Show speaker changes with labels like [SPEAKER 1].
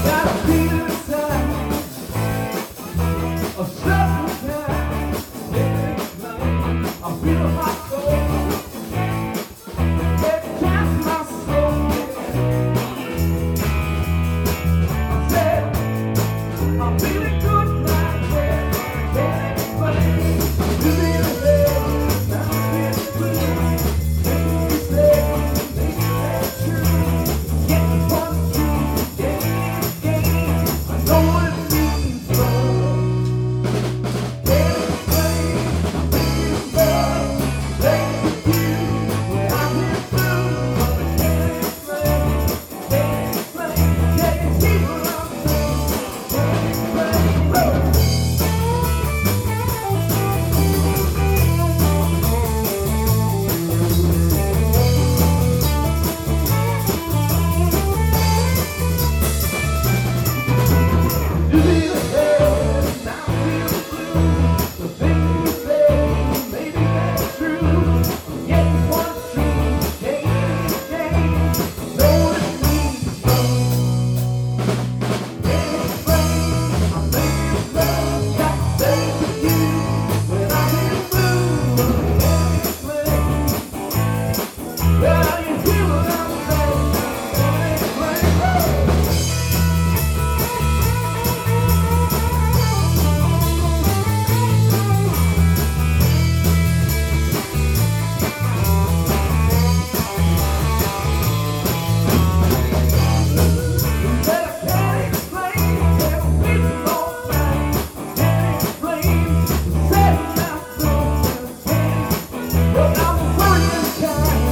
[SPEAKER 1] Got a feeling inside, a stressful time. Can't explain. I feel a hot soul. It casts my soul. I said, I'm feeling good like that. Can't explain. You need a love, now I'm feeling blue. Make me say, maybe that's true. Get the one true, game. I know what it means, but can't explain. I'm feeling love, playing with you. When I'm here blue, but I can't explain. Can't explain. Can you see what I'm saying? Can't explain. You need a hand, now I'm feeling blue. The things you say, maybe that's true. Yet what's true, game is game. Know what it means, but can't explain. I'm making love, got to stay with you. When I'm in blue, but I can't explain. Well, you hear what I'm saying? Can't explain. That I can't explain, that I'm feeling all fine. Can't explain, setting my soul. But I'm a worrying kind.